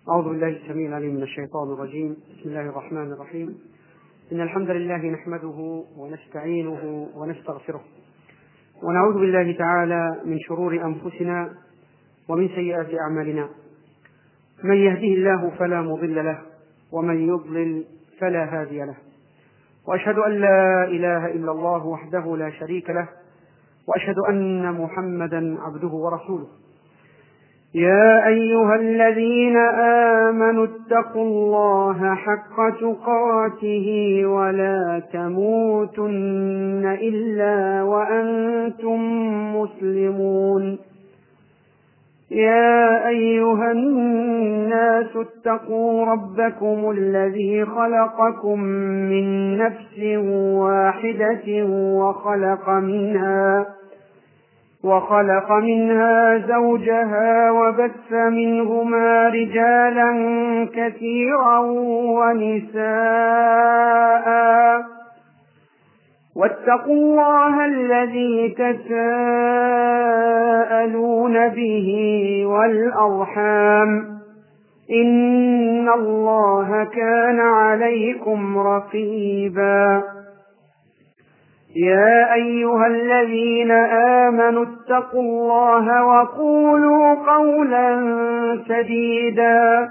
أعوذ بالله السميع العليم من الشيطان الرجيم. بسم الله الرحمن الرحيم. إن الحمد لله نحمده ونستعينه ونستغفره، ونعوذ بالله تعالى من شرور أنفسنا ومن سيئات أعمالنا. من يهده الله فلا مضل له، ومن يضلل فلا هادي له. وأشهد أن لا إله إلا الله وحده لا شريك له، وأشهد أن محمدا عبده ورسوله. يا أيها الذين آمنوا اتقوا الله حق تقاته ولا تموتن إلا وأنتم مسلمون. يا أيها الناس اتقوا ربكم الذي خلقكم من نفس واحدة وخلق منها زوجها وبث منهما رجالا كثيرا ونساء، واتقوا الله الذي تساءلون به والأرحام، إن الله كان عليكم رقيبا. يا أيها الذين آمنوا اتقوا الله وقولوا قولا سديدا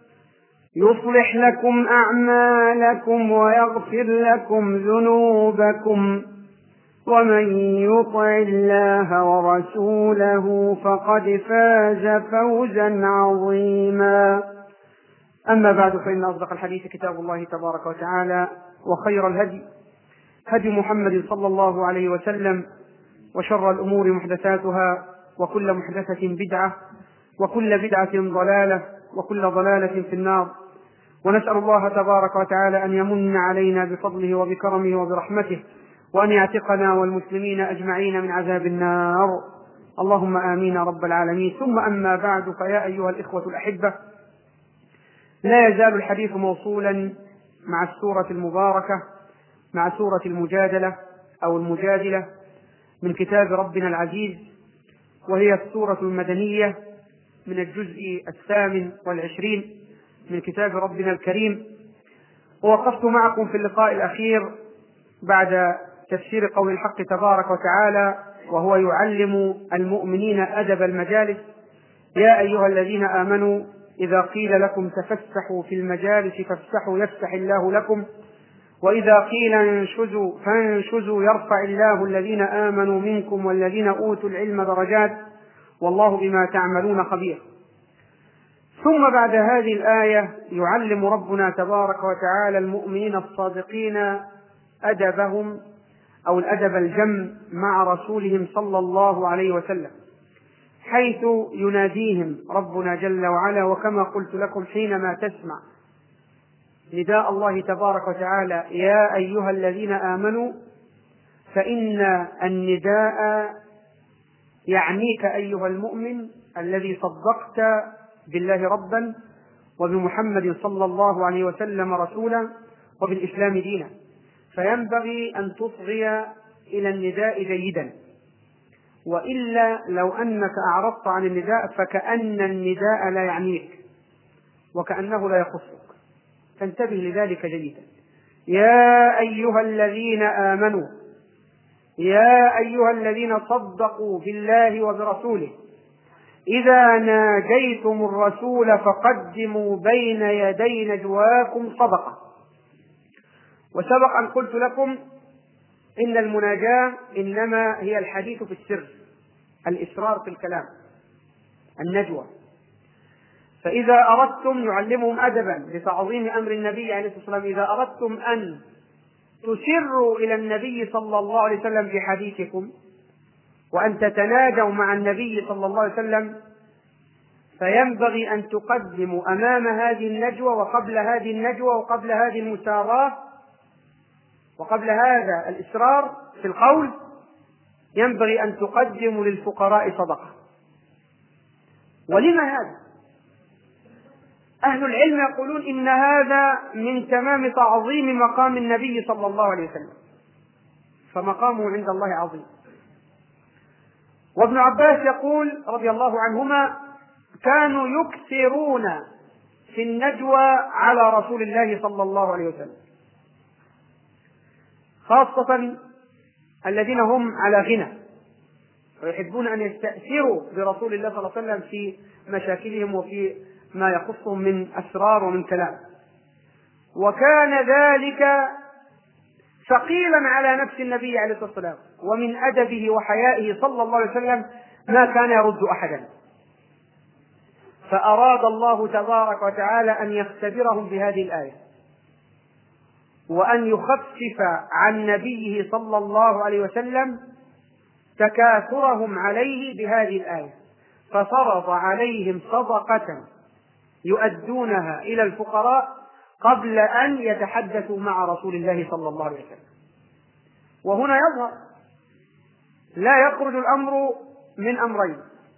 يصلح لكم أعمالكم ويغفر لكم ذنوبكم، ومن يطع الله ورسوله فقد فاز فوزا عظيما. أما بعد، فإن أصدق الحديث كتاب الله تبارك وتعالى، وخير الهدي هدي محمد صلى الله عليه وسلم، وشر الأمور محدثاتها، وكل محدثة بدعة، وكل بدعة ضلالة، وكل ضلالة في النار. ونسأل الله تبارك وتعالى أن يمن علينا بفضله وبكرمه وبرحمته، وأن يعتقنا والمسلمين أجمعين من عذاب النار، اللهم آمين رب العالمين. ثم أما بعد، فيا أيها الإخوة الأحبة، لا يزال الحديث موصولا مع السورة المباركة، مع سورة المجادلة أو المجادلة من كتاب ربنا العزيز، وهي السورة المدنية من الجزء 28 من كتاب ربنا الكريم. ووقفت معكم في اللقاء الأخير بعد تفسير قول الحق تبارك وتعالى، وهو يعلم المؤمنين أدب المجالس: يا أيها الذين آمنوا إذا قيل لكم تفسحوا في المجالس فافسحوا يفسح الله لكم، وإذا قيل انشزوا فانشزوا يرفع الله الذين آمنوا منكم والذين أوتوا العلم درجات، والله بما تعملون خبير. ثم بعد هذه الآية يعلم ربنا تبارك وتعالى المؤمنين الصادقين أدبهم أو الأدب الجم مع رسولهم صلى الله عليه وسلم، حيث يناديهم ربنا جل وعلا. وكما قلت لكم، حينما تسمع نداء الله تبارك وتعالى يا أيها الذين آمنوا، فإن النداء يعنيك أيها المؤمن الذي صدقت بالله ربا، وبمحمد صلى الله عليه وسلم رسولا، وبالإسلام دينا، فينبغي أن تصغي إلى النداء جيدا، وإلا لو أنك أعرضت عن النداء فكأن النداء لا يعنيك وكأنه لا يخصك، فانتبه لذلك جيدا. يا أيها الذين آمنوا، يا أيها الذين صدقوا بالله وبرسوله، إذا ناجيتم الرسول فقدموا بين يدي نجواكم صدقة. وسبق أن قلت لكم إن المناجاة إنما هي الحديث في السر، الإسرار في الكلام، النجوى. فإذا أردتم، يعلمهم أدبا لتعظيم أمر النبي عليه الصلاة والسلام، إذا أردتم أن تسروا إلى النبي صلى الله عليه وسلم في حديثكم، وأن تتناجوا مع النبي صلى الله عليه وسلم، فينبغي أن تقدموا أمام هذه النجوى وقبل هذه النجوى وقبل هذه المساراة وقبل هذا الإسرار في القول، ينبغي أن تقدموا للفقراء صدقة. ولما هذا؟ أهل العلم يقولون إن هذا من تمام تعظيم مقام النبي صلى الله عليه وسلم، فمقامه عند الله عظيم. وابن عباس يقول رضي الله عنهما: كانوا يكثرون في النجوى على رسول الله صلى الله عليه وسلم، خاصة الذين هم على غنى ويحبون أن يستأثروا برسول الله صلى الله عليه وسلم في مشاكلهم وفي ما يخصهم من أسرار ومن كلام. وكان ذلك ثقيلا على نفس النبي عليه الصلاة والسلام، ومن أدبه وحيائه صلى الله عليه وسلم ما كان يرد أحدا، فأراد الله تبارك وتعالى أن يختبرهم بهذه الآية، وأن يخفف عن نبيه صلى الله عليه وسلم تكاثرهم عليه بهذه الآية، ففرض عليهم صدقة يؤدونها إلى الفقراء قبل أن يتحدثوا مع رسول الله صلى الله عليه وسلم. وهنا يظهر لا يخرج الأمر من أمرين: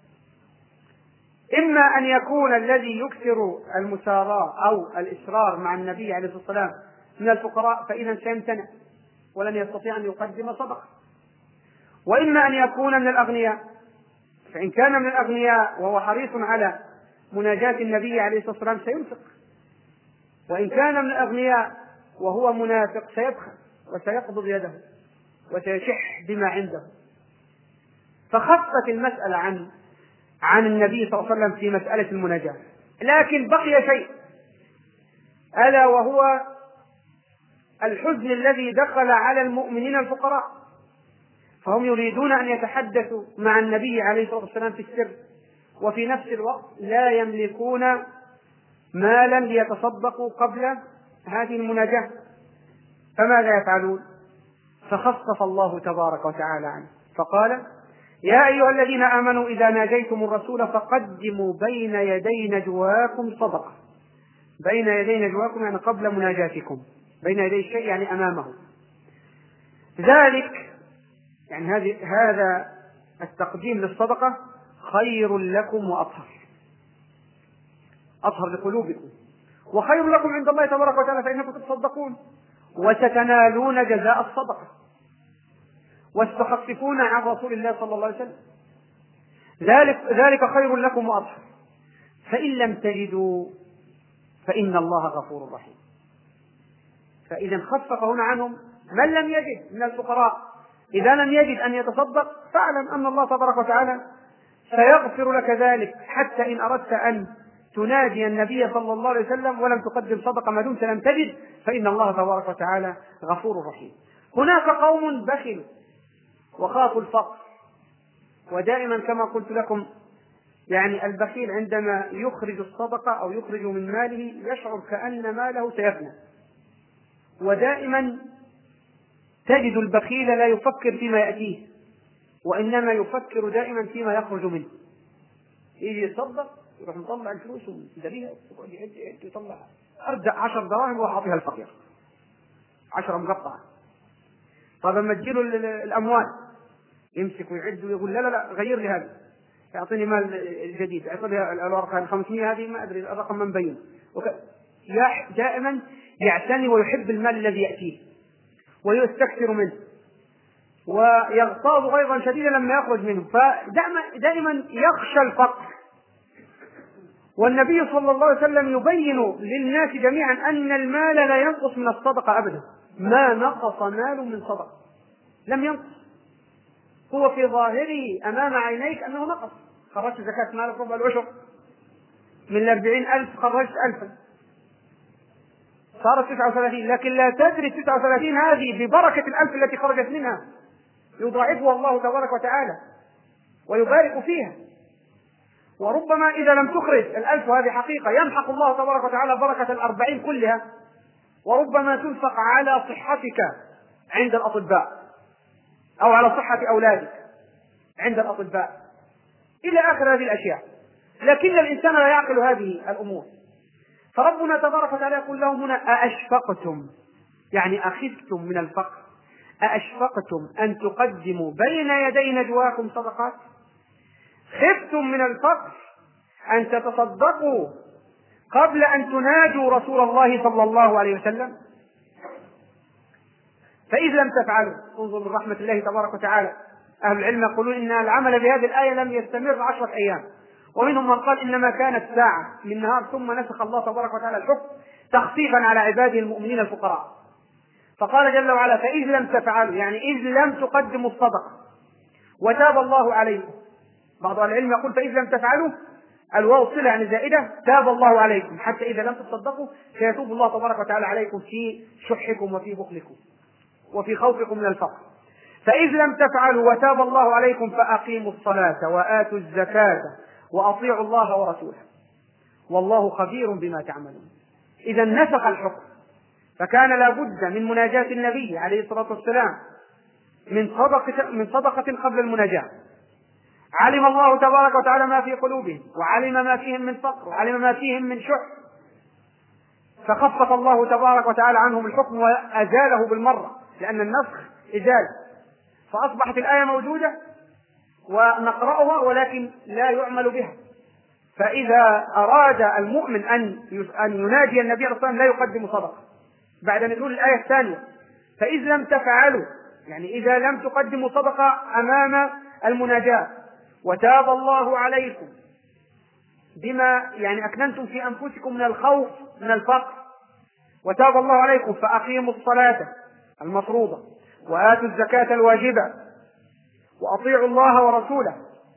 إما أن يكون الذي يكثر المساراة أو الإصرار مع النبي عليه الصلاة والسلام من الفقراء فإذا سيمتنع ولن يستطيع أن يقدم صدقة، وإما أن يكون من الأغنياء، فإن كان من الأغنياء وهو حريص على مناجاة النبي عليه الصلاة والسلام سينفق، وإن كان من الأغنياء وهو منافق سيبخل وسيقبض يده وسيشح بما عنده. فخفت المسألة عن النبي صلى الله عليه وسلم في مسألة المناجاة. لكن بقي شيء، ألا وهو الحزن الذي دخل على المؤمنين الفقراء، فهم يريدون أن يتحدثوا مع النبي عليه الصلاة والسلام في السر، وفي نفس الوقت لا يملكون مالا ليتصدقوا قبل هذه المناجاة، فماذا يفعلون؟ فخفف الله تبارك وتعالى عنه فقال: يا أيها الذين آمنوا إذا ناجيتم الرسول فقدموا بين يدي نجواكم صدقة. بين يدي نجواكم يعني قبل مناجاتكم، بين يدي الشيء يعني أمامه. ذلك يعني هذا التقديم للصدقة خير لكم وأطهر، أطهر لقلوبكم، وخير لكم عند الله تبارك وتعالى فإنكم تتصدقون وستنالون جزاء الصدقة وستخففون عن رسول الله صلى الله عليه وسلم. ذلك خير لكم وأطهر. فإن لم تجدوا فإن الله غفور رحيم. فإذا خفف هنا عنهم من لم يجد من الفقراء. إذا لم يجد أن يتصدق فاعلم أن الله تبارك وتعالى سيغفر لك ذلك، حتى إن أردت أن تنادي النبي صلى الله عليه وسلم ولم تقدم صدقة ما دمت لم تجد فإن الله تبارك وتعالى غفور رحيم. هناك قوم بخلوا وخافوا الفقر، ودائما كما قلت لكم يعني البخيل عندما يخرج الصدقة أو يخرج من ماله يشعر كأن ماله سيفنى، ودائما تجد البخيل لا يفكر فيما يأتيه وإنما يفكر دائما فيما يخرج منه. يجي يتصدق يروح مطلع الفلوس ويدريها يطلع أرجع 10 دراهم وأعطيها الفقير 10 مقطعة. طيب لما تجيله الأموال يمسك ويعد ويقول لا غير لي هذا، يعطيني مال جديد، يعطيني الورقة 500 هذه ما أدري الرقم ما مبين. دائما يعتني ويحب المال الذي يأتيه ويستكثر منه ويغتاظ غيظا شديدا لما يخرج منه، فدائما يخشى الفقر. والنبي صلى الله عليه وسلم يبين للناس جميعا أن المال لا ينقص من الصدقة أبدا، ما نقص مال من صدقة، لم ينقص، هو في ظاهره أمام عينيك أنه نقص. خرجت زكاة مالك ربع العشر، من 40,000 خرجت 1000 صارت 39، لكن لا تدري 39 هذه ببركة 1000 التي خرجت منها يضاعفها الله تبارك وتعالى ويبارك فيها. وربما إذا لم تخرج 1000 هذه حقيقة يمحق الله تبارك وتعالى بركة 40 كلها، وربما تنفق على صحتك عند الأطباء أو على صحة أولادك عند الأطباء إلى آخر هذه الأشياء، لكن الإنسان لا يعقل هذه الأمور. فربنا تبارك وتعالى يقول لهم هنا: أأشفقتم يعني أخفتم من الفقر، أأشفقتم أن تقدموا بين يدي نجواكم صدقات؟ خفتم من الفقر أن تتصدقوا قبل أن تناجوا رسول الله صلى الله عليه وسلم؟ فإذ لم تفعلوا، انظر من رحمة الله تبارك وتعالى، أهل العلم يقولون إن العمل بهذه الآية لم يستمر 10 أيام، ومنهم من قال إنما كانت ساعة من نهار ثم نسخ الله تبارك وتعالى الحكم تخفيفا على عباده المؤمنين الفقراء، فقال جل وعلا فإذ لم تفعلوا، يعني إذ لم تقدموا الصدقة وتاب الله عليكم. بعض العلم يقول فإذ لم تفعلوا الواو صلة يعني زائدة، تاب الله عليكم، حتى إذا لم تصدقوا سيتوب الله تبارك وتعالى عليكم في شحكم وفي بخلكم وفي خوفكم من الفقر. فإذ لم تفعلوا وتاب الله عليكم فأقيموا الصلاة وآتوا الزكاة وأطيعوا الله ورسوله والله خبير بما تعملون. إذا نسخ الحكم، فكان لا بد من مناجاة النبي عليه الصلاة والسلام من صدقة قبل المناجاة. علم الله تبارك وتعالى ما في قلوبهم، وعلم ما فيهم من فقر، وعلم ما فيهم من شح، فخفف الله تبارك وتعالى عنهم الحكم وأزاله بالمرة، لأن النسخ إزالة، فأصبحت الآية موجودة ونقرأها ولكن لا يعمل بها. فإذا أراد المؤمن أن يناجي النبي عليه الصلاة والسلام لا يقدم صدقة بعد نزول الآية الثانية. فإذ لم تفعلوا يعني إذا لم تقدموا صدقة أمام المناجاة، وتاب الله عليكم بما يعني أكننتم في أنفسكم من الخوف من الفقر، وتاب الله عليكم فأقيموا الصلاة المفروضة وآتوا الزكاة الواجبة وأطيعوا الله ورسوله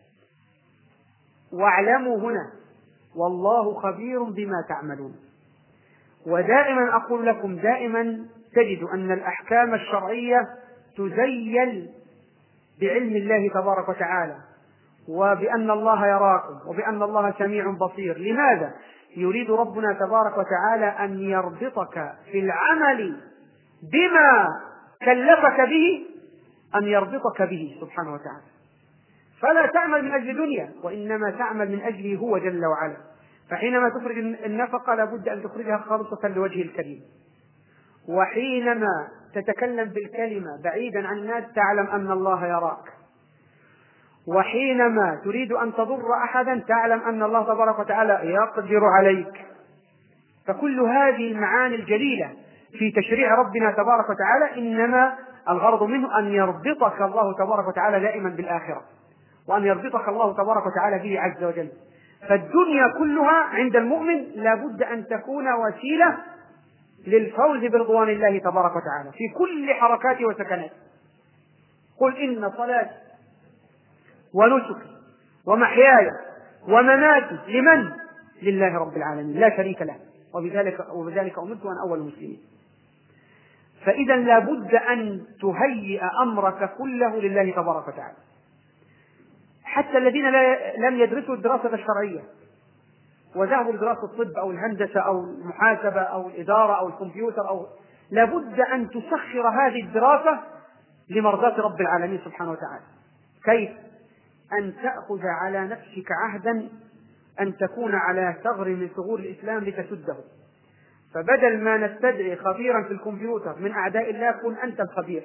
واعلموا هنا والله خبير بما تعملون. ودائما أقول لكم دائما تجد أن الأحكام الشرعية تزيل بعلم الله تبارك وتعالى، وبأن الله يراكم، وبأن الله سميع بصير. لماذا؟ يريد ربنا تبارك وتعالى أن يربطك في العمل بما كلفك به، أن يربطك به سبحانه وتعالى، فلا تعمل من أجل دنيا، وإنما تعمل من أجله هو جل وعلا. فحينما تخرج النفقة لابد أن تخرجها خالصة لوجه الكريم، وحينما تتكلم بالكلمة بعيدا عن الناس تعلم أن الله يراك، وحينما تريد أن تضر أحدا تعلم أن الله تبارك وتعالى يقدر عليك. فكل هذه المعاني الجليلة في تشريع ربنا تبارك وتعالى إنما الغرض منه أن يربطك الله تبارك وتعالى دائما بالآخرة، وأن يربطك الله تبارك وتعالى به عز وجل. فالدنيا كلها عند المؤمن لابد أن تكون وسيلة للفوز برضوان الله تبارك وتعالى في كل حركاته وسكناته. قل إن صلاتي ونسكي ومحياي ومماتي لمن؟ لله رب العالمين لا شريك له، وبذلك أمرت وأنا أول المسلمين. فإذا لابد أن تهيئ أمرك كله لله تبارك وتعالى. حتى الذين لم يدرسوا الدراسة الشرعية وذهبوا لدراسة الطب أو الهندسة أو المحاسبة أو الإدارة أو الكمبيوتر لابد أن تسخر هذه الدراسة لمرضاة رب العالمين سبحانه وتعالى. كيف؟ أن تأخذ على نفسك عهدا أن تكون على ثغر من ثغور الإسلام لتسده. فبدل ما نستدعي خبيرا في الكمبيوتر من أعداء الله، كن أنت الخبير،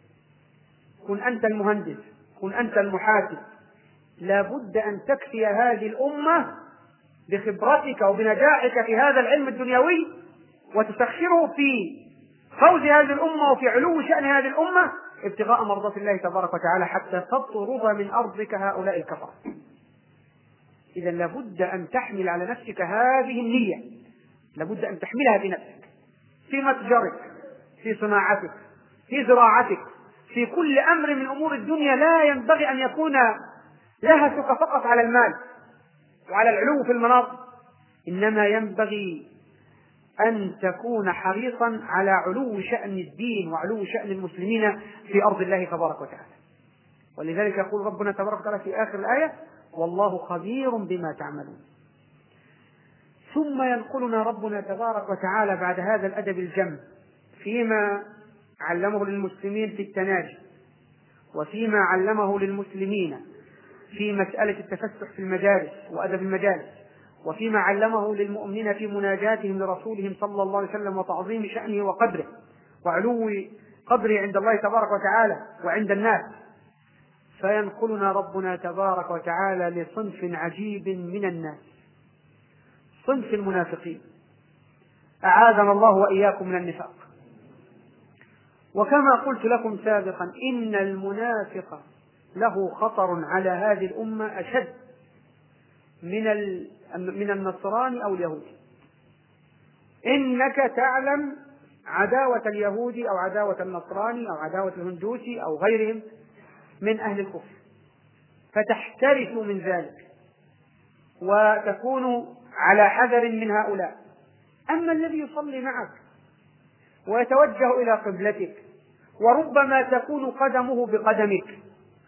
كن أنت المهندس، كن أنت المحاسب. لابد أن تكفي هذه الأمة بخبرتك وبنجاحك في هذا العلم الدنيوي، وتسخره في فوز هذه الأمة وفي علو شأن هذه الأمة ابتغاء مرضات الله تبارك وتعالى، حتى تطرد من أرضك هؤلاء الكفرة. إذا لابد أن تحمل على نفسك هذه النية، لابد أن تحملها بنفسك في متجرك، في صناعتك، في زراعتك، في كل أمر من أمور الدنيا. لا ينبغي أن يكون لهفك فقط على المال وعلى العلو في المناصب، إنما ينبغي أن تكون حريصا على علو شأن الدين وعلو شأن المسلمين في أرض الله تبارك وتعالى. ولذلك يقول ربنا تبارك وتعالى في آخر الآية والله خبير بما تعملون. ثم ينقلنا ربنا تبارك وتعالى بعد هذا الأدب الجم فيما علمه للمسلمين في التناجي، وفيما علمه للمسلمين في مسألة التفسح في المجالس وأدب المجالس، وفيما علمه للمؤمنين في مناجاتهم لرسولهم صلى الله عليه وسلم وتعظيم شأنه وقدره وعلو قدره عند الله تبارك وتعالى وعند الناس. فينقلنا ربنا تبارك وتعالى لصنف عجيب من الناس، صنف المنافقين، أعاذنا الله وإياكم من النفاق. وكما قلت لكم سابقا إن المنافق له خطر على هذه الأمة أشد من النصراني أو اليهودي. إنك تعلم عداوة اليهودي أو عداوة النصراني أو عداوة الهندوسي أو غيرهم من أهل الكفر، فتحترس من ذلك وتكون على حذر من هؤلاء. أما الذي يصلي معك ويتوجه إلى قبلتك وربما تكون قدمه بقدمك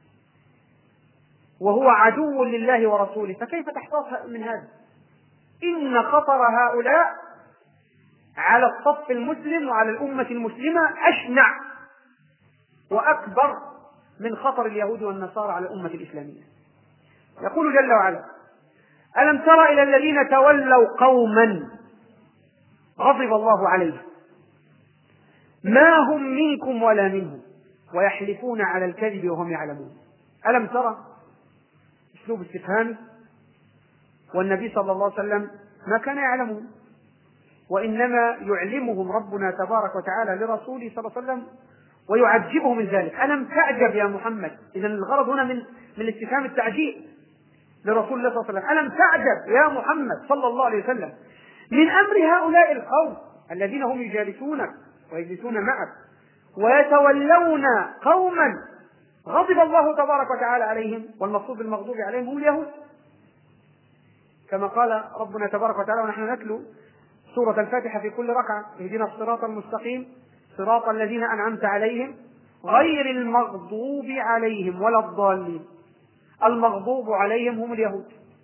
وهو عدو لله ورسوله، فكيف تحتاط من هذا؟ إن خطر هؤلاء على الصف المسلم وعلى الأمة المسلمة أشنع وأكبر من خطر اليهود والنصارى على الأمة الإسلامية. يقول جل وعلا: ألم تر إلى الذين تولوا قوما غضب الله عليهم ما هم منكم ولا منهم ويحلفون على الكذب وهم يعلمون. ألم ترى أسلوب استفهامي، والنبي صلى الله عليه وسلم ما كان يعلمون، وإنما يعلمهم ربنا تبارك وتعالى لرسوله صلى الله عليه وسلم ويعجبه من ذلك. ألم تعجب يا محمد؟ إذن الغرض هنا من استفهام التعجيب لرسول الله صلى الله عليه وسلم. ألم تعجب يا محمد صلى الله عليه وسلم من أمر هؤلاء القوم الذين هم يجالسونك ويجلسون معك ويتولون قوما غضب الله تبارك وتعالى عليهم، والمقصود بالمغضوب عليهم هم اليهود، كما قال ربنا تبارك وتعالى ونحن نتلو سورة الفاتحة في كل ركعة: اهدنا الصراط المستقيم صراط الذين أنعمت عليهم غير المغضوب عليهم ولا الضالين. المغضوب عليهم هم اليهود.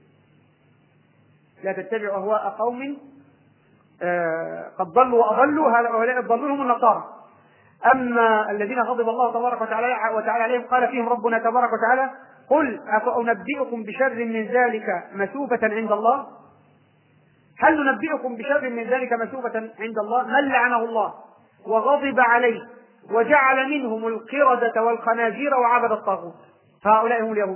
لا تتبعوا أهواء قوم قد ضلوا وأضلوا، هؤلاء الضالون هم النصارى. أما الذين غضب الله تبارك وتعالى عليهم قال فيهم ربنا تبارك وتعالى: قل أفأنبئكم بشر من ذلك مثوبة عند الله؟ هل ننبئكم بشر من ذلك مثوبة عند الله؟ من لعنه الله وغضب عليه وجعل منهم القردة والخنازير وعبد الطاغوت، فهؤلاء هم اليهود.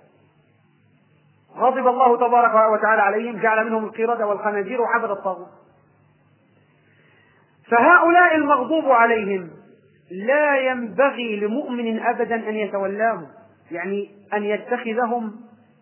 غضب الله تبارك وتعالى عليهم، جعل منهم القردة والخنازير وعبد الطاغوت. فهؤلاء المغضوب عليهم لا ينبغي لمؤمن أبدا أن يتولاهم، يعني أن يتخذهم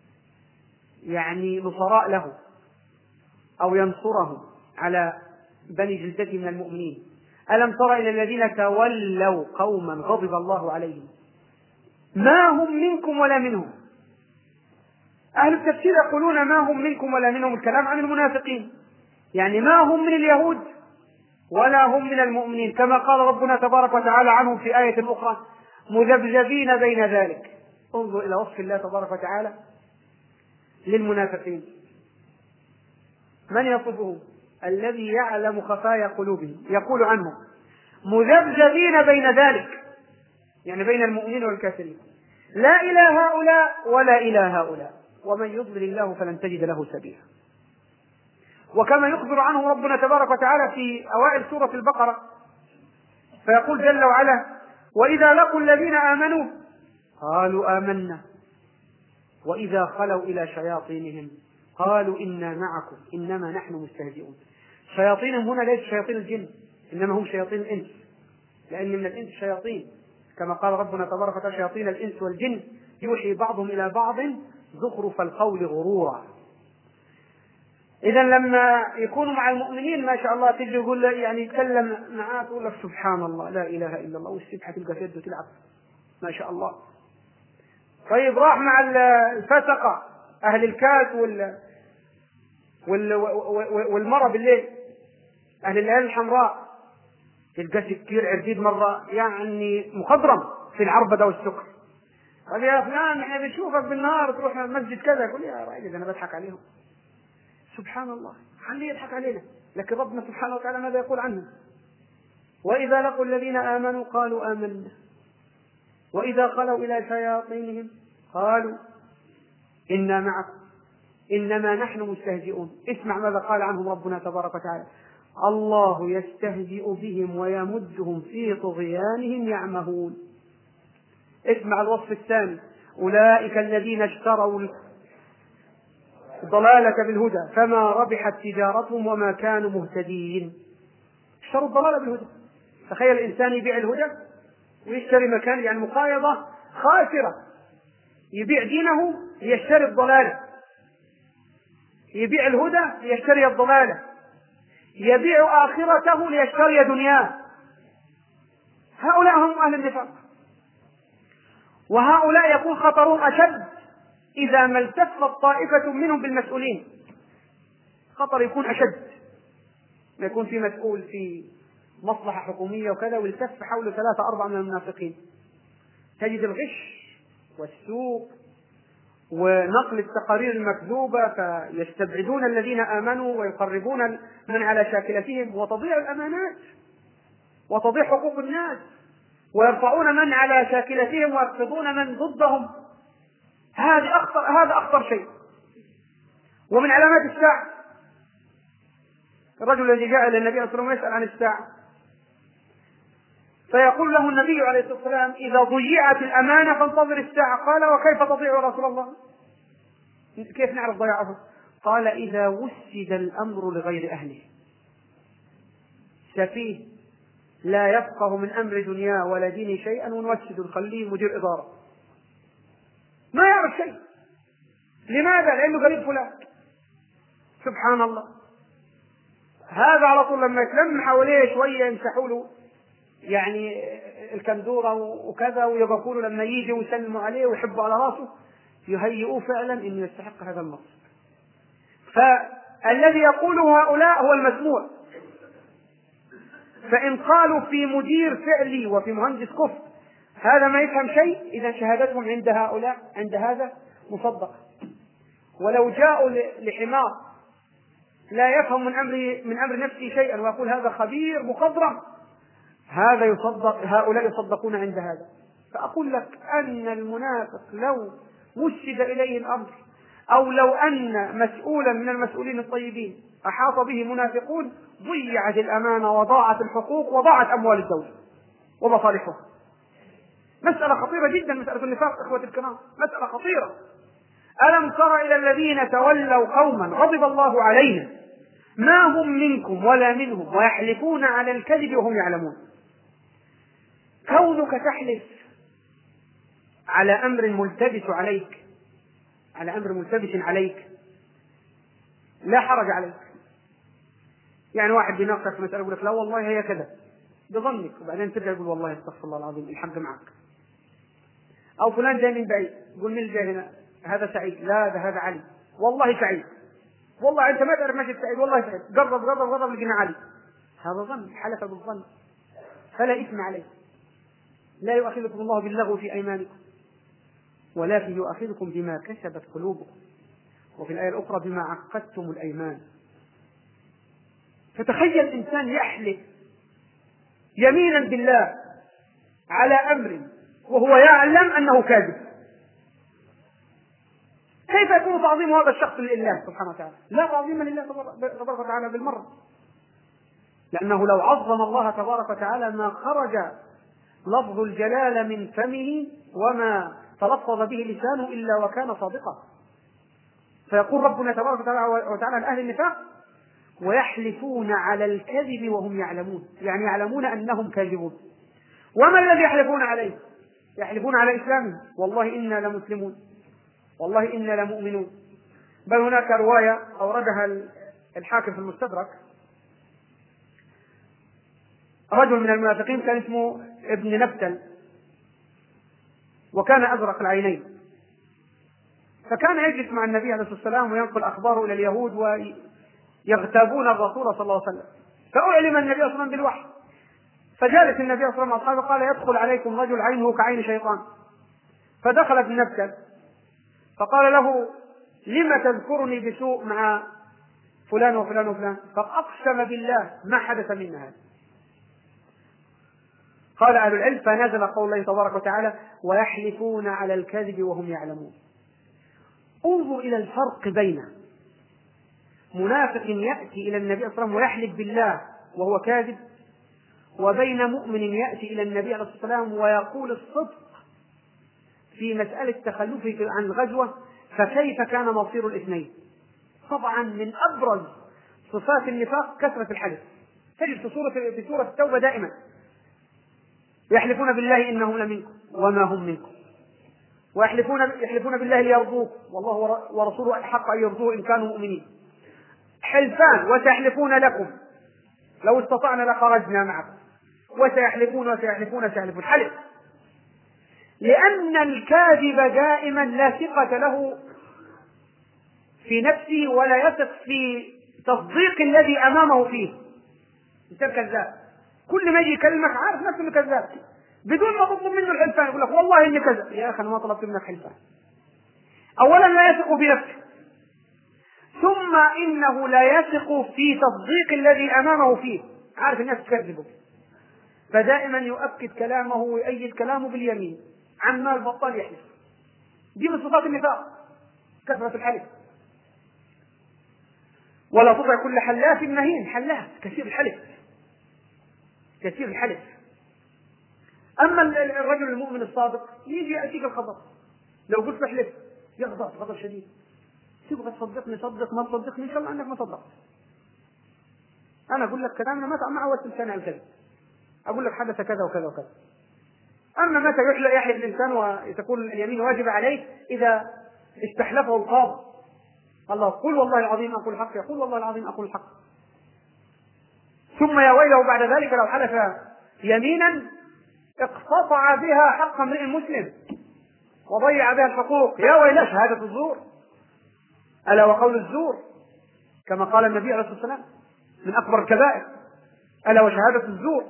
يعني نصراء له أو ينصرهم على بني جلدته من المؤمنين. ألم تر إلى الذين تولوا قوما غضب الله عليهم ما هم منكم ولا منهم. أهل التفسير يقولون ما هم منكم ولا منهم، الكلام عن المنافقين، يعني ما هم من اليهود ولا هم من المؤمنين، كما قال ربنا تبارك وتعالى عنهم في آية أخرى: مذبذبين بين ذلك. انظر إلى وصف الله تبارك وتعالى للمنافقين، من يصفهم؟ الذي يعلم خفايا قلوبهم، يقول عنهم: مذبذبين بين ذلك، يعني بين المؤمنين والكافرين، لا إلى هؤلاء ولا إلى هؤلاء، ومن يضلل الله فلن تجد له سبيلا. وكما يخبر عنهم ربنا تبارك وتعالى في أوائل سورة البقرة فيقول جل وعلا: وإذا لقوا الذين آمنوا قالوا آمنا وإذا خلوا إلى شياطينهم قالوا إنا معكم إنما نحن مستهزئون. شياطينهم هنا ليس شياطين الجن، إنما هم شياطين الإنس، لأن من الإنس شياطين، كما قال ربنا تبارك وتعالى: شياطين الإنس والجن يوحي بعضهم إلى بعض زخرف القول غرورا. إذا لما يكونوا مع المؤمنين ما شاء الله تجي يقول يعني يتكلم معاه تقول لك سبحان الله لا إله إلا الله، والسبحة تلقى في يده تلعب ما شاء الله. طيب راح مع الفسقة أهل الكاس والمرة بالليل أهل الليالي الحمراء، تلقى سكير عرجيد مرة يعني مخضرم في العربدة والسكر. قال: يا فلان احنا بنشوفك بالنهار تروح مسجد كذا. يقول: يا راجل أنا بضحك عليهم. سبحان الله، خليه يضحك علينا، لكن ربنا سبحانه وتعالى ماذا يقول عنهم؟ وإذا لقوا الذين آمنوا قالوا آمنا وإذا خلوا إلى شياطينهم قالوا إنا معكم إنما نحن مستهزئون. اسمع ماذا قال عنهم ربنا تبارك وتعالى: الله يستهزئ بهم ويمدهم في طغيانهم يعمهون. اسمع الوصف الثاني: أولئك الذين اشتروا الضلالة بالهدى فما ربحت تجارتهم وما كانوا مهتدين. اشتروا الضلالة بالهدى. تخيل الإنسان يبيع الهدى ويشتري مكان، يعني مقايضة خاسرة، يبيع دينه ليشتري الضلالة. يبيع الهدى ليشتري الضلالة، يبيع آخرته ليشتري دنياه. هؤلاء هم أهل النفاق، وهؤلاء يكون خطرهم أشد إذا ما التفت طائفة منهم بالمسؤولين. خطر يكون أشد، ما يكون في مسؤول في مصلحة حكومية وكذا والتف حول 3-4 من المنافقين، تجد الغش والسوء ونقل التقارير المكذوبة، فيستبعدون الذين آمنوا ويقربون من على شاكلتهم، وتضيع الأمانات وتضيع حقوق الناس، ويرفعون من على شاكلتهم ويخفضون من ضدهم. هذا أخطر شيء. ومن علامات الساعة الرجل الذي جاء إلى النبي صلى الله عليه وسلم يسأل عن الساعة، فيقول له النبي عليه الصلاة والسلام: إذا ضيعت الأمانة فانتظر الساعة. قال: وكيف تضيع يا رسول الله؟ كيف نعرف ضياعها؟ قال: إذا وسد الأمر لغير أهله. سفيه لا يفقه من أمر دنيا ولا دين شيئا ونوسد نخليه مدير إدارة، ما يعرف شيء. لماذا؟ لأنه قريب فلان. سبحان الله. هذا على طول لما يتلم حواليه شوية يمسحوا له يعني الكندورة وكذا، ويبقوا له لما يجي ويسلموا عليه ويحبوا على راسه، يهيئوه فعلا انه يستحق هذا المنصب. فالذي يقوله هؤلاء هو المسموع. فإن قالوا في مدير فعلي وفي مهندس كفر هذا ما يفهم شيء، إذا شهادتهم عند هؤلاء عند هذا مصدقة. ولو جاءوا لحمار لا يفهم من أمر نفسه شيئا ويقول هذا خبير مخضرم، هذا يصدق، هؤلاء يصدقون عند هذا. فأقول لك أن المنافق لو وسد إليه الأمر، أو لو أن مسؤولا من المسؤولين الطيبين أحاط به منافقون، ضيعت الأمانة وضاعت الحقوق وضاعت أموال الدولة ومصالحها. مسألة خطيرة جدا مسألة النفاق إخوة الكرام، مسألة خطيرة. ألم تر إلى الذين تولوا قوما غضب الله عليهم ما هم منكم ولا منهم ويحلفون على الكذب وهم يعلمون. كونك تحلف على أمر ملتبس عليك، على أمر ملتبس عليك، لا حرج عليك. يعني واحد بيناقشك في مسألة يقول لك لا والله هي كذا بظنك، وبعدين ترجع يقول والله استغفر الله العظيم الحق معك. أو فلان جاي من بعيد، يقول من اللي جاي هنا؟ هذا سعيد. لا ده هذا علي. والله سعيد. والله أنت ما تعرف مجد سعيد. والله سعيد. قرب لقينا علي. هذا ظن، حلف بالظن، فلا إثم عليه. لا يؤاخذكم الله باللغو في أيمانكم ولكن يؤاخذكم بما كسبت قلوبكم، وفي الآية الأخرى بما عقدتم الأيمان. فتخيل إنسان يحلف يمينا بالله على أمر وهو يعلم أنه كاذب، كيف يكون تعظيم هذا الشخص لله سبحانه وتعالى؟ لا تعظيم لله تبارك وتعالى بالمرة، لأنه لو عظم الله تبارك وتعالى ما خرج لفظ الجلال من فمه وما تلفظ به لسانه إلا وكان صادقا. فيقول ربنا تبارك وتعالى عن أهل النفاق: ويحلفون على الكذب وهم يعلمون، يعني يعلمون أنهم كاذبون. وما الذي يحلفون عليه؟ يحلفون على إسلامهم: والله إنا لمسلمون، والله إنا لمؤمنون. بل هناك رواية أوردها الحاكم في المستدرك، رجل من المنافقين كان اسمه ابن نبتل، وكان أزرق العينين، فكان يجلس مع النبي عليه الصلاة والسلام وينقل أخباره إلى اليهود ويغتابون الرسول صلى الله عليه وسلم. فأعلم النبي صلى الله عليه وسلم بالوحي، فجالس النبي صلى الله عليه وسلم مع أصحابه قال: يدخل عليكم رجل عينه كعين شيطان. فدخل ابن نبتل فقال له: لم تذكرني بسوء مع فلان وفلان وفلان؟ فأقسم بالله ما حدث منا هذا. قال أهل العلم: فنزل قول الله تبارك وتعالى: ويحلفون على الكذب وهم يعلمون. انظر إلى الفرق بين منافق يأتي إلى النبي صلى الله عليه وسلم ويحلف بالله وهو كاذب، وبين مؤمن يأتي إلى النبي عليه الصلاة والسلام ويقول الصدق في مسألة تخلفه عن الغزوة. فكيف كان مصير الاثنين؟ طبعا من أبرز صفات النفاق كثرة الحلف. تجد في سورة التوبة دائما: يحلفون بالله إنهم لمنكم وما هم منكم، ويحلفون بالله ليرضوك والله ورسوله أحق أن يرضوه إن كانوا مؤمنين. حلفان وسيحلفون لكم لو استطعنا لخرجنا معكم وسيحلفون حلف، لأن الكاذب دائما لا ثقة له في نفسه ولا يثق في تصديق الذي أمامه فيه. أنت كذاب، كل ما يجي يكلمك عارف نفسه إنه كذاب بدون ما تطلب منه الحلفان، يقول لك والله إني كذا. يا أخي أنا ما طلبت منك حلفان. أولا لا يثق بنفسه، ثم إنه لا يثق في تصديق الذي أمامه فيه، عارف الناس تكذبه، فدائما يؤكد كلامه ويؤيد كلامه باليمين، عمال بطال يحلف. دي من صفات النفاق، كثرة الحلف. ولا تطع كل حلاف مهين، حلاف كثير الحلف. أما الرجل المؤمن الصادق يجي يأتيك الخبر، لو قلت احلف غضب شديد، تبغى تصدقني صدق، ما تصدقني ان شاء الله انك ما صدقت. انا اقول لك كلام ما عودت لساني على الكذب، اقول لك حدث كذا وكذا وكذا. اما متى يحلف الانسان وتكون اليمين واجبه عليه؟ اذا استحلفه القاضي، الله قل والله العظيم اقول الحق، يقول والله العظيم اقول الحق. ثم يا ويله بعد ذلك لو حلف يمينا اقتطع بها حق امرئ مسلم وضيع بها الحقوق. يا ويله شهادة الزور، ألا وقول الزور، كما قال النبي عليه الصلاة والسلام من أكبر الكبائر، ألا وشهادة الزور.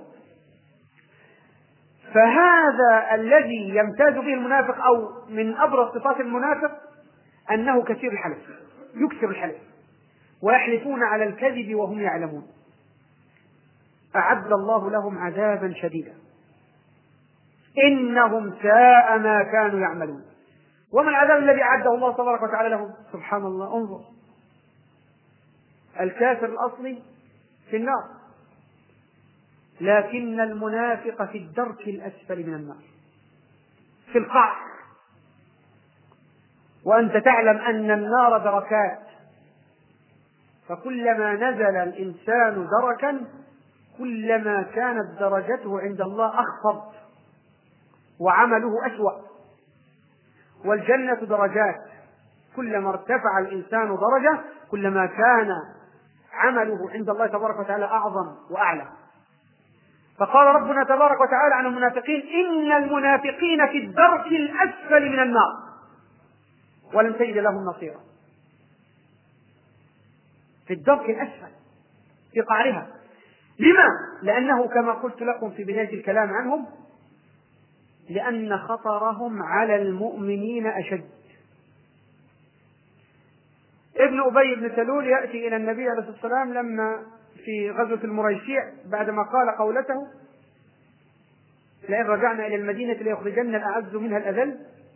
فهذا الذي يمتاز به المنافق، أو من أبرز صفات المنافق، أنه كثير الحلف، يكثر الحلف، ويحلفون على الكذب وهم يعلمون. أعد الله لهم عذابا شديدا إنهم ساء ما كانوا يعملون. وما العذاب الذي أعده الله تبارك وتعالى لهم؟ سبحان الله، انظر، الكافر الأصلي في النار، لكن المنافق في الدرك الأسفل من النار، في القعر. وأنت تعلم أن النار دركات، فكلما نزل الإنسان دركا كلما كانت درجته عند الله أخفض وعمله أسوأ. والجنة درجات، كلما ارتفع الإنسان درجة كلما كان عمله عند الله تبارك وتعالى أعظم وأعلى. فقال ربنا تبارك وتعالى عن المنافقين إن المنافقين في الدرك الأسفل من النار ولن تجد لهم نصيرا. في الدرك الأسفل، في قعرها. لما؟ لأنه كما قلت لكم في بداية الكلام عنهم، لأن خطرهم على المؤمنين أشد. ابن أبي بن سلول يأتي إلى النبي عليه الصلاة والسلام لما في غزوة المريسيع بعدما قال قولته لئن رجعنا إلى المدينة ليخرجن الأعز منها الأذل،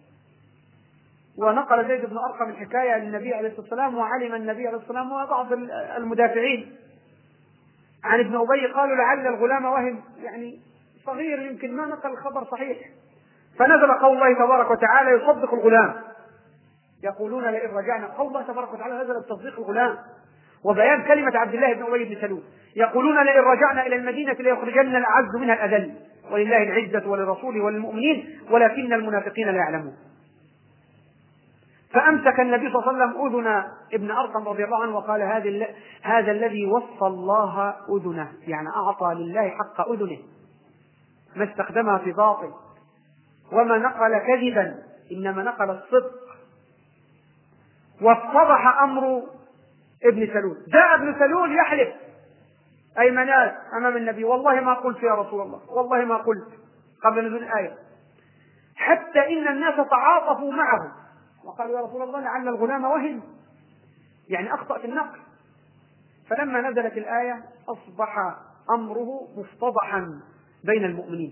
ونقل زيد بن أرقم الحكاية للنبي عليه الصلاة والسلام، وعلم النبي عليه الصلاة والسلام وبعض المدافعين عن ابن أبي قالوا لعل الغلام وهم، يعني صغير يمكن ما نقل الخبر صحيح. فنزل قول الله تبارك وتعالى يصدق الغلام، يقولون لئن رجعنا، قول الله تبارك وتعالى نزل بتصديق الغلام وبيان كلمة عبد الله بن أبي بن سلول، يقولون لئن رجعنا إلى المدينة ليخرجن الأعز منها الأذل ولله العزة ولرسوله وللمؤمنين ولكن المنافقين لا يعلمون. فأمسك النبي صلى الله عليه وسلم أذن ابن أرقم رضي الله عنه وقال هذا الذي وصى الله أذنه، يعني أعطى لله حق أذنه، ما استخدمها في باطل وما نقل كذبا، إنما نقل الصدق. واتضح أمر ابن سلول، جاء ابن سلول يحلف أي منال أمام النبي، والله ما قلت يا رسول الله، والله ما قلت، قبل نزول الآية، حتى إن الناس تعاطفوا معه وقالوا يا رسول الله لعل الغلام وهم، يعني أخطأ في النقل. فلما نزلت الآية أصبح أمره مفتضحا بين المؤمنين.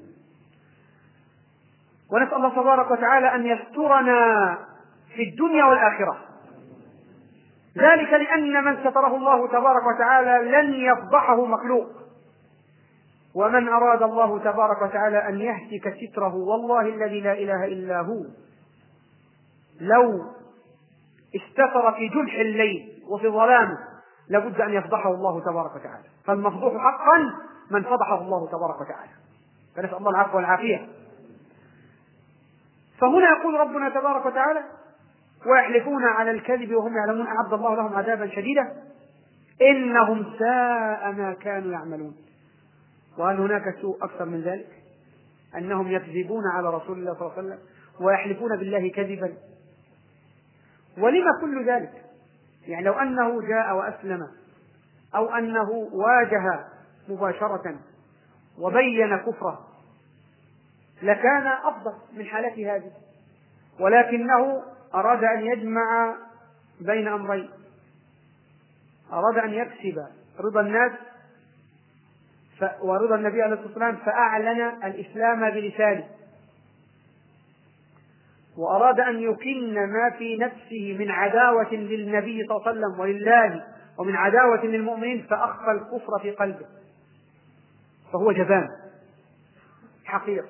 ونسأل الله تبارك وتعالى أن يسترنا في الدنيا والآخرة، ذلك لأن من ستره الله تبارك وتعالى لن يفضحه مخلوق، ومن أراد الله تبارك وتعالى أن يهتك ستره والله الذي لا إله إلا هو لو استتر في جلح الليل وفي ظلامه لابد أن يفضحه الله تبارك وتعالى. فالمفضوح حقا من فضحه الله تبارك وتعالى، فنسأل الله العفو والعافية. فهنا يقول ربنا تبارك وتعالى ويحلفون على الكذب وهم يعلمون أعد الله لهم عذابا شديدا إنهم ساء ما كانوا يعملون. وهل هناك سوء أكثر من ذلك؟ أنهم يكذبون على رسول الله صلى الله عليه وسلم ويحلفون بالله كذبا. ولما كل ذلك؟ يعني لو أنه جاء وأسلم أو أنه واجه مباشرة وبين كفره لكان أفضل من حالته هذه، ولكنه أراد أن يجمع بين أمرين، أراد أن يكسب رضا الناس ورضا النبي عليه الصلاة والسلام، فأعلن الإسلام بلسانه، وأراد أن يكن ما في نفسه من عداوة للنبي صلى الله عليه وسلم ولله ومن عداوة للمؤمنين فأخفى الكفر في قلبه، فهو جبان حقير.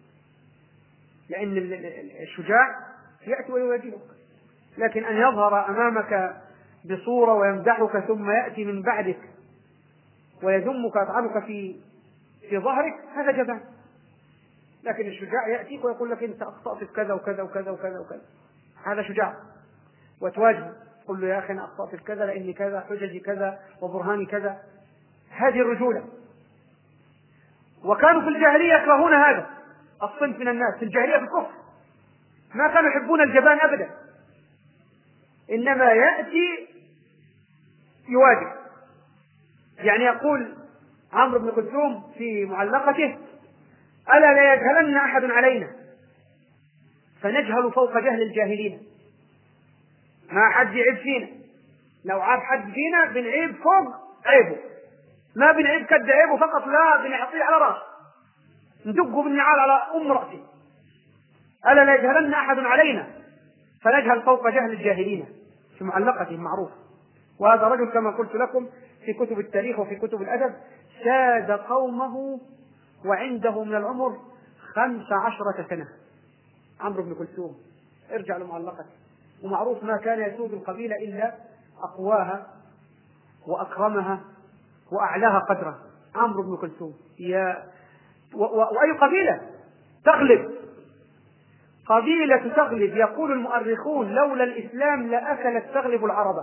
لأن الشجاع يأتي ويواجهك، لكن أن يظهر أمامك بصورة ويمدحك ثم يأتي من بعدك ويذمك ويطعنك في ظهرك هذا جبان. لكن الشجاع يأتيك ويقول لك أنت أخطأت في كذا وكذا وكذا وكذا وكذا، هذا شجاع، وتواجه تقول له يا أخي أنا أخطأت في كذا لأني كذا، حججي كذا وبرهاني كذا. هذه الرجولة. وكانوا في الجاهلية يكرهون هذا الصنف من الناس، في الجاهلية بالكفر ما كانوا يحبون الجبان أبدا، إنما يأتي يواجه. يعني يقول عمرو بن كلثوم في معلقته: ألا لا يجهلن أحد علينا فنجهل فوق جهل الجاهلين. ما حد يعيب فينا، لو عاب حد فينا بنعيب فوق عيبه، ما بنعيب كد عيبه فقط، لا بنعطيه على رأسه، ندقه بالنعال على رأسه. ألا لا يجهلن أحد علينا فنجهل فوق جهل الجاهلين، في معلقته معروف. وهذا رجل كما قلت لكم في كتب التاريخ وفي كتب الأدب ساد قومه وعنده من العمر 15 سنة. عمرو بن كلثوم ارجع لمعلقته، ومعروف ما كان يسود القبيلة إلا أقواها وأكرمها وأعلاها قدرا. عمرو بن كلثوم وأي قبيلة تغلب؟ قبيلة تغلب. يقول المؤرخون لولا الإسلام لأكلت تغلب العرب.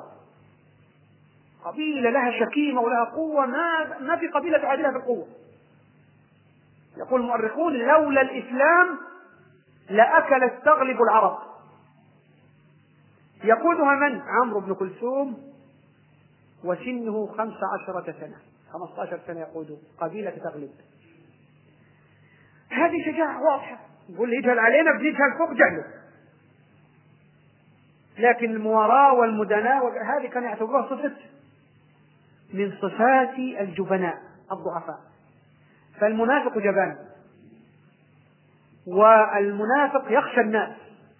قبيلة لها شكيمة ولها قوة ما في قبيلة تعادلها في القوة. يقول المؤرخون لولا الإسلام لأكلت تغلب العرب. يقودها من؟ عمرو بن كلثوم وسنه 15 سنة، 15 سنة يقود قبيلة تغلب. هذه شجاعة واضحة. يقول لي يجهل علينا بنجهل فوق جهله. لكن المواراة والمدناة هذه كان يعتبرها صفة من صفات الجبناء الضعفاء. فالمنافق جبان، والمنافق يخشى الناس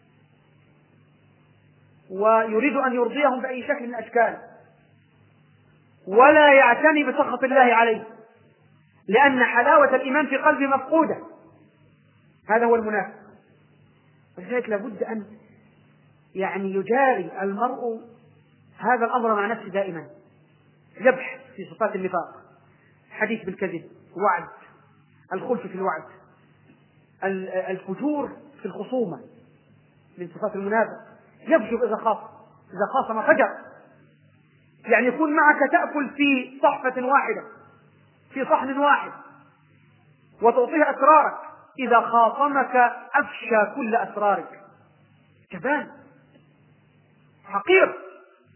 ويريد أن يرضيهم بأي شكل من الأشكال، ولا يعتني بسخط الله عليه، لأن حلاوة الإيمان في قلبه مفقودة. هذا هو المنافق. ولذلك لابد أن يجاري المرء هذا الأمر مع نفسه دائما، يبحث في صفات النفاق، حديث بالكذب، وعد، الخلف في الوعد، الفجور في الخصومة من صفات المنافق. يفجر إذا خاصم فجر. يعني يكون معك تأكل في صحفة واحدة في صحن واحد وتعطيه أسرارك، إذا خاصمك أفشى كل أسرارك. جبان حقير.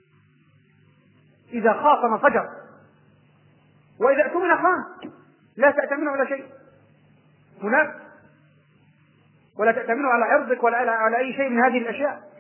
إذا خاصم فجر، وإذا اؤتمن خان. لا تأتمنه على شيء هناك، ولا تأتمنه على عرضك ولا على أي شيء من هذه الأشياء.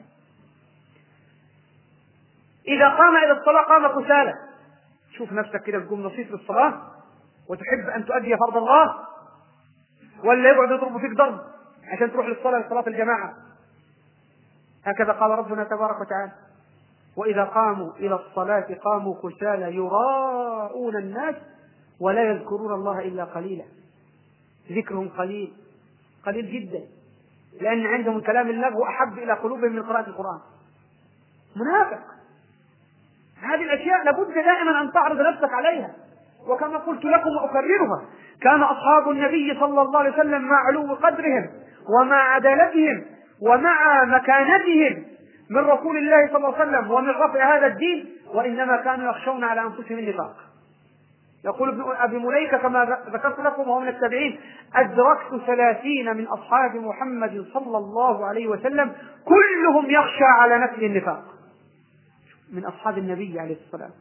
إذا قام إلى الصلاة قام كسالى. شوف نفسك كده تقوم نصيف للصلاة وتحب أن تؤدي فرض الله، ولا يقعد يضرب فيك ضرب عشان تروح للصلاة الجماعة. هكذا قال ربنا تبارك وتعالى: وإذا قاموا إلى الصلاة قاموا كسالى يراءون الناس ولا يذكرون الله إلا قليلا. ذكرهم قليل جدا، لأن عندهم كلام اللغو أحب إلى قلوبهم من قراءة القرآن. منافق. هذه الأشياء لابد دائما أن تعرض نفسك عليها. وكما قلت لكم وأكررها، كان أصحاب النبي صلى الله عليه وسلم مع علو قدرهم ومع عدالتهم ومع مكانتهم من رسول الله صلى الله عليه وسلم ومن رفع هذا الدين، وإنما كانوا يخشون على أنفسهم النفاق. يقول ابن أبي مليكة كما ذكرت لكم وهو من التابعين: أدركت 30 من أصحاب محمد صلى الله عليه وسلم كلهم يخشى على نفسه النفاق، من أصحاب النبي عليه الصلاة والسلام.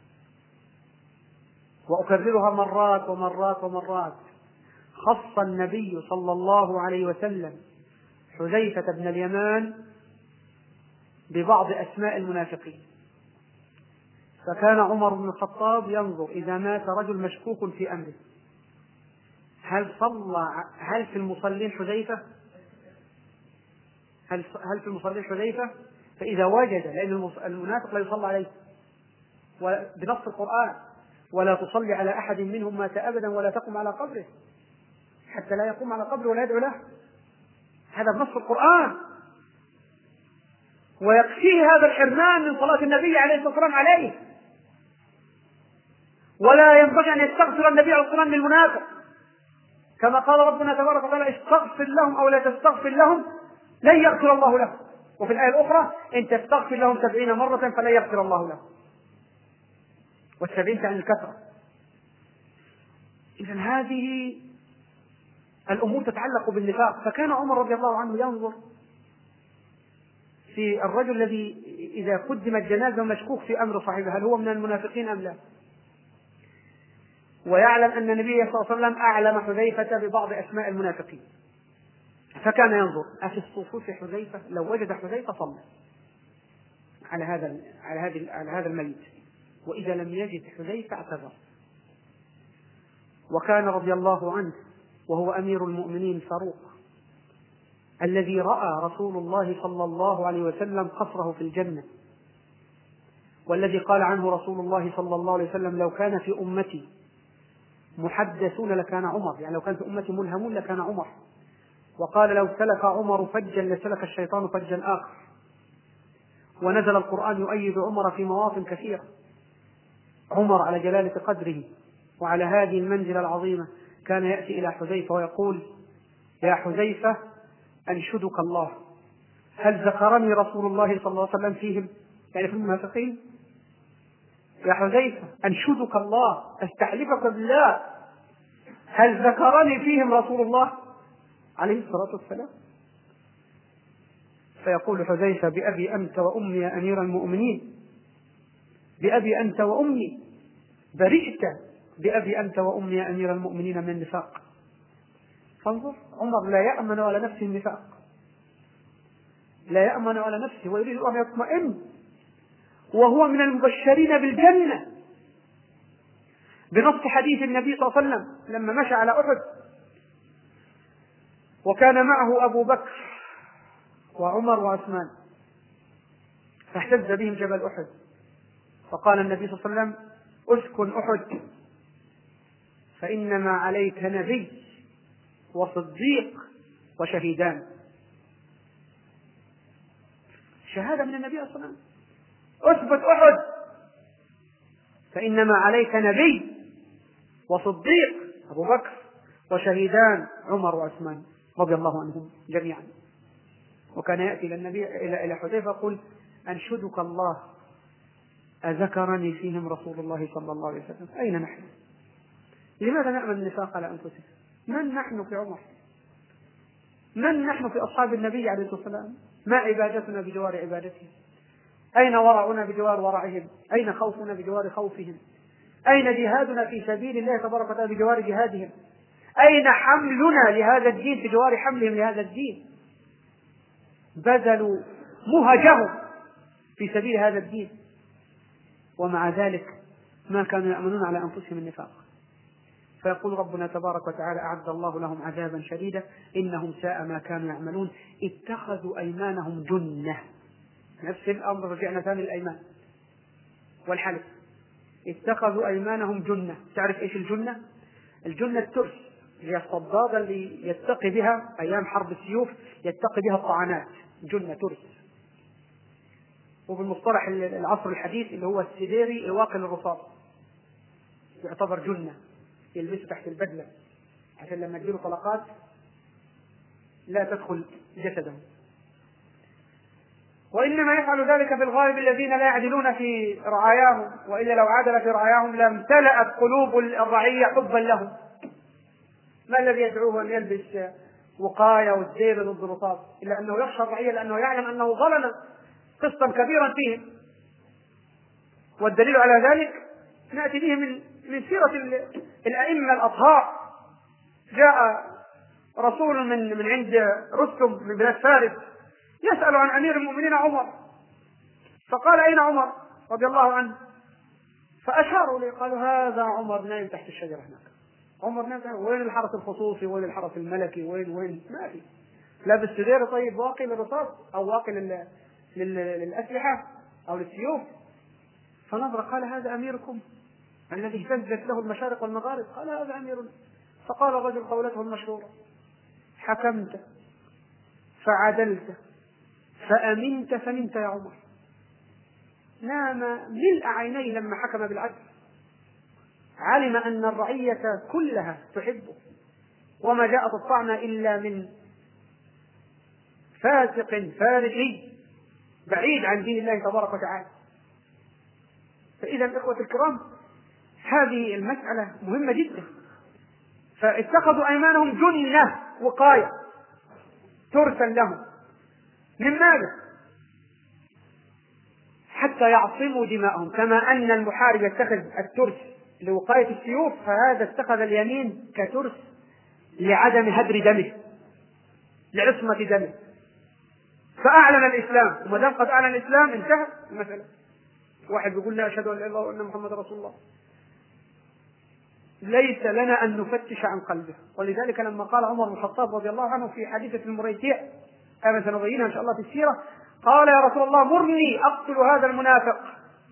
وأكررها مرات ومرات ومرات، خص النبي صلى الله عليه وسلم حذيفة بن اليمان ببعض أسماء المنافقين. فكان عمر بن الخطاب ينظر إذا مات رجل مشكوك في أمره هل في المصلين حذيفة؟ هل في المصلين حذيفة؟ فإذا وجد، لأن المنافق لا يصلى عليه بنص القرآن: ولا تصلي على أحد منهم مات أبدا ولا تقم على قبره، حتى لا يقوم على قبره ولا يدعو له، هذا بنص القرآن. ويكفيه هذا الحرمان من صلاة النبي عليه الصلاة والسلام عليه، ولا ينبغي أن يستغفر النبي عليه الصلاة والسلام للمنافق، كما قال ربنا تبارك وتعالى: استغفر لهم أو لا تستغفر لهم لن يغفر الله لهم. وفي الآية الأخرى: إن تستغفر لهم 70 مرة فلن يغفر الله لهم. والسبعين عن الكثرة. إذن هذه الأمور تتعلق بالنفاق. فكان عمر رضي الله عنه ينظر في الرجل الذي إذا قدمت جنازة مشكوك في أمر صاحبه هل هو من المنافقين أم لا، ويعلم أن النبي صلى الله عليه وسلم أعلم حذيفة ببعض أسماء المنافقين، فكان ينظر أفي الصفوف حذيفة، لو وجد حذيفة صلى على هذا الميت، وإذا لم يجد حذيفة اعتذر. وكان رضي الله عنه وهو أمير المؤمنين فاروق الذي رأى رسول الله صلى الله عليه وسلم قصره في الجنة، والذي قال عنه رسول الله صلى الله عليه وسلم: لو كان في أمتي محدثون لكان عمر، يعني لو كان في أمتي ملهمون لكان عمر. وقال: لو سلك عمر فجا لسلك الشيطان فجا آخر. ونزل القرآن يؤيد عمر في مواطن كثيرة. عمر على جلالة قدره وعلى هذه المنزلة العظيمة كان يأتي إلى حذيفة ويقول: يا حذيفة أنشدك الله، هل ذكرني رسول الله صلى الله عليه وسلم فيهم، يعني في المنافقين؟ يا حذيفة أنشدك الله، أستحلفك بالله، هل ذكرني فيهم رسول الله عليه الصلاة والسلام؟ فيقول حذيفة: بأبي أنت وأمي يا أمير المؤمنين، بأبي أنت وأمي، برئت بأبي أنت وأمي يا أمير المؤمنين من النفاق. فانظر، عمر لا يأمن على نفسه النفاق، لا يأمن على نفسه ويريد أن يطمئن، وهو من المبشرين بالجنة بنص حديث النبي صلى الله عليه وسلم لما مشى على أحد وكان معه أبو بكر وعمر وعثمان، فاهتز بهم جبل أحد، فقال النبي صلى الله عليه وسلم: اسكن أحد، فإنما عليك نبي وصديق وشهيدان. شهادة من النبي صلى الله عليه وسلم: اثبت أحد، فإنما عليك نبي وصديق أبو بكر وشهيدان عمر وعثمان رضي الله عنهم جميعا. وكان يأتي إلى النبي إلى حذيفة يقول: أنشدك الله، أذكرني فيهم رسول الله صلى الله عليه وسلم؟ أين نحن؟ لماذا نأمن النفاق على أنفسنا؟ من نحن في عمر؟ من نحن في أصحاب النبي عليه الصلاة والسلام؟ ما عبادتنا بجوار عبادتهم؟ أين ورعنا بجوار ورعهم؟ أين خوفنا بجوار خوفهم؟ أين جهادنا في سبيل الله تبارك وتعالى بجوار جهادهم؟ أين حملنا لهذا الدين بجوار حملهم لهذا الدين؟ بذلوا مهجهم في سبيل هذا الدين، ومع ذلك ما كانوا يأمنون على أنفسهم النفاق. فيقول ربنا تبارك وتعالى: أعد الله لهم عذابا شديدا إنهم ساء ما كانوا يعملون اتخذوا أيمانهم جنة. نفس الأمر، رجعنا ثاني الأيمان والحلف. اتخذوا أيمانهم جنة. تعرف إيش الجنة؟ الجنة الترس، هي الصدادة اللي يتقي بها أيام حرب السيوف، يتقي بها الطعنات، جنة ترس. وبالمصطلح العصر الحديث اللي هو السديري الواقي للرصاص يعتبر جنة، يلبسه تحت البدلة عشان لما تجيله طلقات لا تدخل جسده. وإنما يفعل ذلك في الغالب الذين لا يعدلون في رعاياهم، وإلا لو عدل في رعاياهم لامتلأت قلوب الرعية حبا لهم. ما الذي يدعوه أن يلبس وقاية والزير ضد الرصاص إلا أنه يخشى الرعية، لأنه يعلم أنه ظلم قسطا كبيرا فيهم. والدليل على ذلك نأتي به من سيرة الأئمة الأطهار. جاء رسول من عند رستم من بلاد فارس يسأل عن أمير المؤمنين عمر، فقال: أين عمر رضي الله عنه؟ فأشاروا لي، قالوا: هذا عمر نايم تحت الشجرة هناك. عمر نايم، وين الحرس الخصوصي؟ وين الحرس الملكي؟ وين ما في. لابس سدير طيب واقي للرصاص أو واقي للأسلحة أو للسيوف. فنظر قال: هذا أميركم الذي اهتزت له المشارق والمغارب؟ قال: هذا أميرنا. فقال الرجل قولته المشهورة: حكمت فعدلت فأمنت فنمت يا عمر. نام ملء عينيه لما حكم بالعدل، علم أن الرعية كلها تحبه، وما جاءت الطعنة إلا من فاسق فارسي بعيد عن دين الله تبارك وتعالى. فإذا إخوة الكرام، هذه المسألة مهمة جدا. فاتخذوا أيمانهم جنة وقاية ترسا لهم. من ماذا؟ حتى يعصموا دماءهم، كما أن المحارب يتخذ الترس لوقاية السيوف، فهذا اتخذ اليمين كترس لعدم هدر دمه، لعصمة دمه. فأعلن الإسلام، وما دام قد أعلن الإسلام انتهى المسألة. واحد يقول: لا أشهد أن لا إله إلا الله وأن محمد رسول الله، ليس لنا أن نفتش عن قلبه. ولذلك لما قال عمر بن الخطاب رضي الله عنه في حادثة المريسيع كما سنبينها إن شاء الله في السيرة، قال: يا رسول الله مرني أقتل هذا المنافق.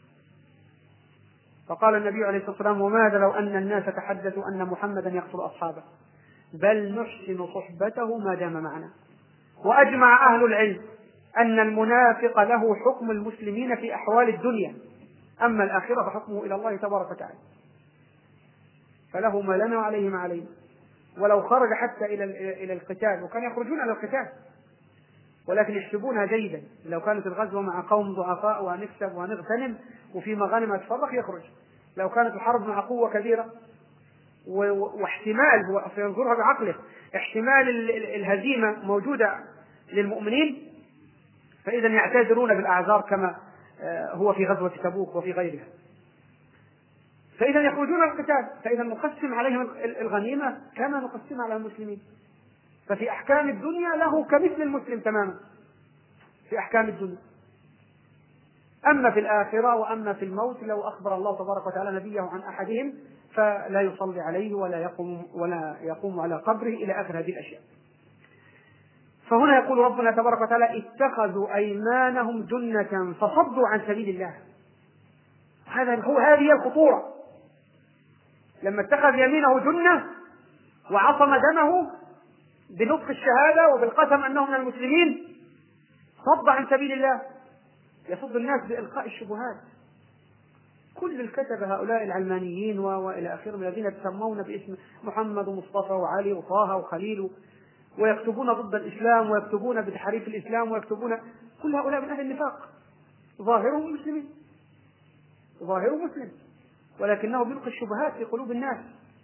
فقال النبي عليه الصلاة والسلام: وماذا لو أن الناس تحدثوا أن محمدا يقتل أصحابه؟ بل نحسن صحبته ما دام معنا. وأجمع أهل العلم أن المنافق له حكم المسلمين في أحوال الدنيا، أما الآخرة فحكمه إلى الله تبارك وتعالى، فله ما لنا وعليه ما علينا. ولو خرج حتى إلى القتال، وكان يخرجون إلى القتال ولكن يحسبونها جيدا، لو كانت الغزوة مع قوم ضعفاء وهنكسب وهنغتنم وفي مغانم أتفرق يخرج. لو كانت الحرب مع قوة كبيرة واحتمال، هو ينظرها بعقله، احتمال الهزيمة موجودة للمؤمنين، فإذا يعتذرون بالأعذار كما هو في غزوة تبوك وفي غيرها. فإذا يخرجون القتال، فإذا نقسم عليهم الغنيمة كما نقسم على المسلمين. ففي أحكام الدنيا له كمثل المسلم تماما في أحكام الدنيا. أما في الآخرة وأما في الموت، لو أخبر الله تبارك وتعالى نبيه عن أحدهم فلا يصلي عليه ولا يقوم على قبره إلى آخر هذه الأشياء. فهنا يقول ربنا تبارك وتعالى: اتخذوا أيمانهم جنة فصدوا عن سبيل الله. هذه الخطورة. لما اتخذ يمينه جنة وعصم دمه بنطق الشهادة وبالقسم أنه من المسلمين، صد عن سبيل الله، يصد الناس بإلقاء الشبهات. كل الكتب هؤلاء العلمانيين وإلى آخره الذين يتسمون باسم محمد ومصطفى وعلي وطه وخليل، ويكتبون ضد الإسلام ويكتبون بتحريف الإسلام ويكتبون، كل هؤلاء من أهل النفاق، ظاهرهم مسلمين، ظاهره مسلم، ولكنه بيلقي الشبهات في قلوب الناس.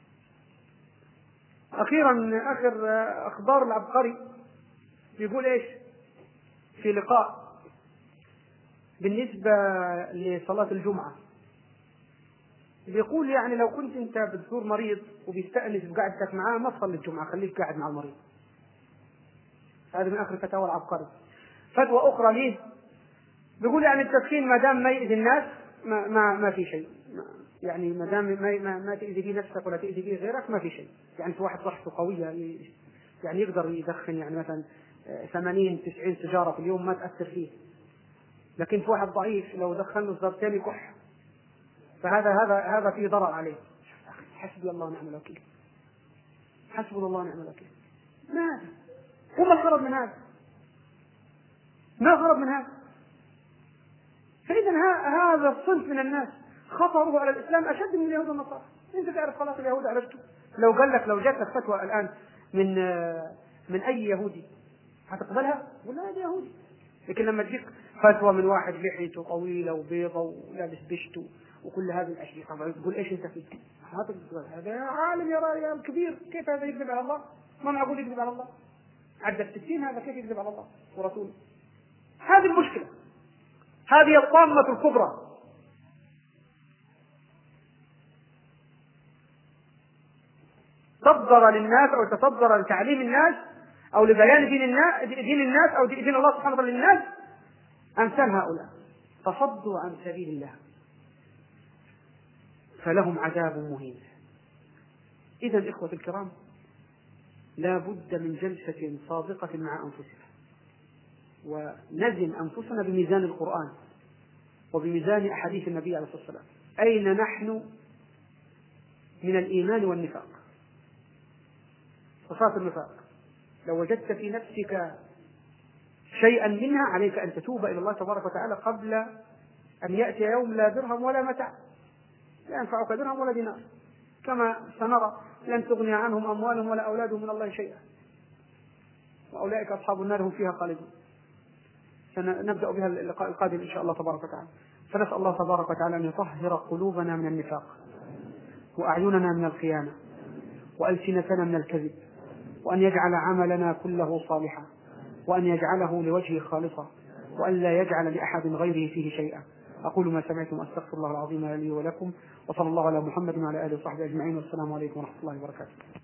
أخيرا آخر أخبار العبقري يقول إيش في لقاء بالنسبة لصلاة الجمعة؟ بيقول يعني لو كنت أنت بتزور مريض وبيستأنس بقعدتك معاه ما تصلي الجمعة، خليك قاعد مع المريض. هذا من آخر فتاوى العبقري. فتوى أخرى ليه بيقول يعني التدخين ما دام ما يؤذي الناس ما في شيء، يعني ما دام ما تأذي به نفسك ولا تأذي به غيرك ما في شيء. يعني في واحد صحته قوية يعني يقدر يدخن يعني مثلا 80-90 سيجارة في اليوم ما تأثر فيه، لكن في واحد ضعيف لو دخن له سيجارتين يكح، فهذا فيه ضرر عليه. حسبي الله ونعم الوكيل، حسبنا الله ونعم الوكيل. ماذا؟ وما الغرض من هذا؟ ما الغرض من هذا؟ فإذا هذا الصنف من الناس خطره على الإسلام أشد من اليهود والنصارى. أنت تعرف خلاص اليهود عرفته. لو جاتك فتوى الآن من أي يهودي هتقبلها؟ ولا هذا يهودي لكن لما تجيك فتوى من واحد لحيته طويلة وبيضة ولابس بشته وكل هذه الأشياء، طبعا تقول إيش أنت فيه؟ هذا عالم يا كبير، كيف هذا يكذب على الله؟ ما معقول يكذب على الله؟ عدى الستين، هذا كيف يكذب على الله ورسوله؟ هذه المشكلة، هذه الطامة الكبرى. تصدر للناس أو تصدر لتعليم الناس أو لبيان دين الناس أو دين الله سبحانه وتعالى للناس أمثال هؤلاء تصدوا عن سبيل الله، فلهم عذاب مهين. إذا إخوة الكرام، لا بد من جلسة صادقة مع أنفسنا، ونزن أنفسنا بميزان القرآن وبميزان أحاديث النبي عليه الصلاة والسلام. أين نحن من الإيمان والنفاق؟ صفات النفاق لو وجدت في نفسك شيئا منها عليك أن تتوب إلى الله تبارك وتعالى قبل أن يأتي يوم لا درهم ولا متاع، لا ينفعك درهم ولا دينار، كما سنرى لن تغني عنهم أموالهم ولا أولادهم من الله شيئا، وأولئك أصحاب النار هم فيها خالدون. سنبدأ بها اللقاء القادم إن شاء الله تبارك وتعالى. فنسأل الله تبارك وتعالى أن يطهر قلوبنا من النفاق، وأعيننا من الخيانة، وألسنتنا من الكذب، وأن يجعل عملنا كله صالحا، وأن يجعله لوجهه خالصا، وأن لا يجعل لأحد غيره فيه شيئا. أقول ما سمعتم، أستغفر الله العظيم لي ولكم، وصلى الله على محمد وعلى آله وصحبه أجمعين، والسلام عليكم ورحمة الله وبركاته.